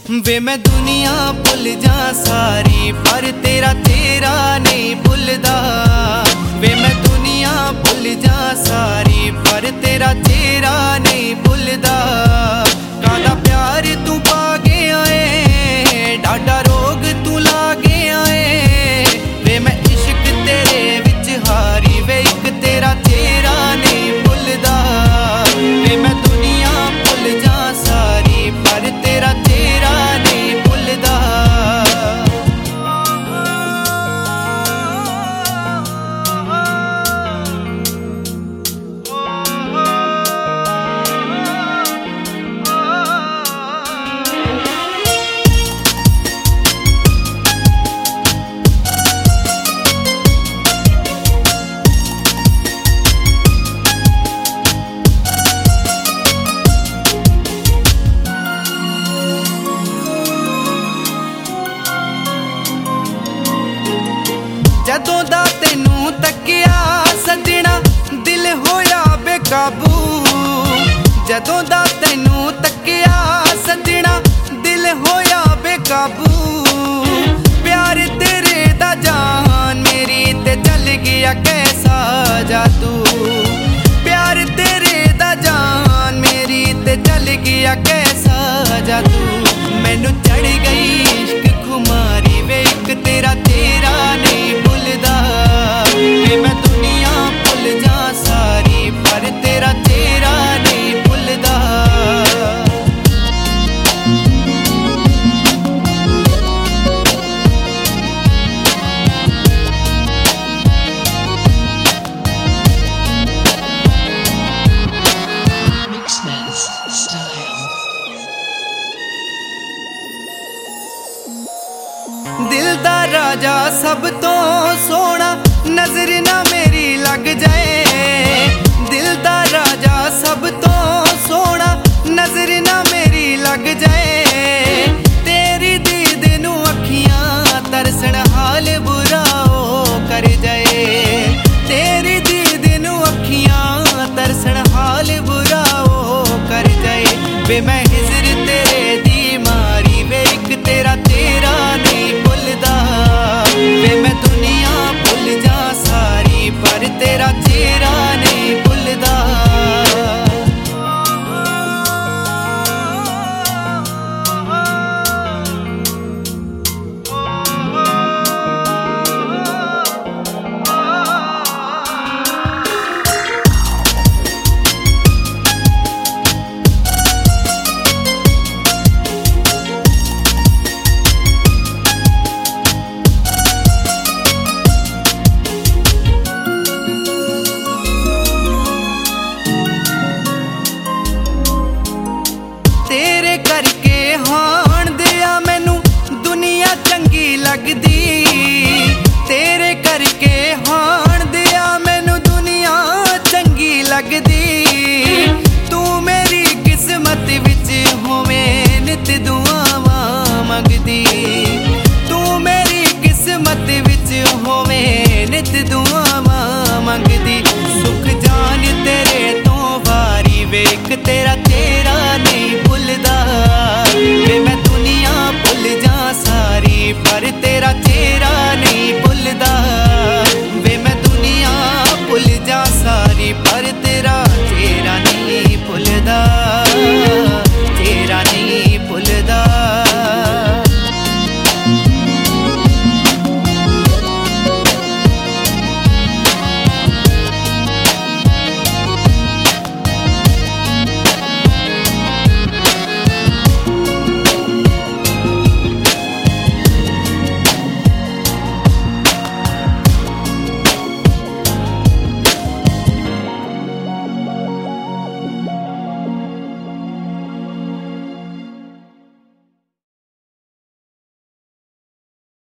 वे मैं दुनिया भुल जा सारी पर तेरा चेहरा नहीं भुलदा। वे मैं दुनिया भुल जा सारी पर तेरा चेहरा नहीं भुलदा। कादा प्यार तू पा गया है, डाडा रोग तू ला गया है। वे मैं इश्क तेरे विच हारी, वे एक तेरा चेहरा नहीं भुलदा। वे मैं दुनिया भुल जा सारी पर तेरा चेहरा नहीं भुलदा। जदों दा तैनू तकिया सजना दिल होया बेकाबू। जदों दा तैनू तकिया सजना दिल होया बेकाबू। प्यार तेरे दा जान मेरी ते चल गया कैसा जादू। प्यार तेरे दा जान मेरी ते चल गया कैसा जादू। मैनू चढ़ गई इश्क खुमारी, वे एक तेरा चेहरा नहीं भुलदा। वे मैं दुनिया भुल जा सारी पर तेरा चेहरा नहीं भुलदा। दिल दा राजा सब तो सोना नजर ना मेरी लग जाए। दिल दा राजा सब तो सोना नजर ना मेरी लग जाए। तेरी दीद नू अखियां तरसण हाल बुरा ओ कर जाए। तेरी दीद नू अखियां तरसण हाल बुरा ओ कर जाए। वे मैं हिजर तेरे दी मारी, वे एक तेरा चेहरा नहीं भुलदा। वे मैं दुनिया भुल जा सारी पर तेरा चेहरा नहीं भुलदा। तेरे करके हाण दिया मैनू दुनिया चंगी लगदी। तेरे करके हाण दिया मैनू दुनिया चंगी लगदी। तू मेरी किस्मत विच होवें नित दुआवां मंगदी। तू मेरी किस्मत विच होवें नित दुआवां मंगदी। सुख जान तेरे तो वारी, वेख तेरा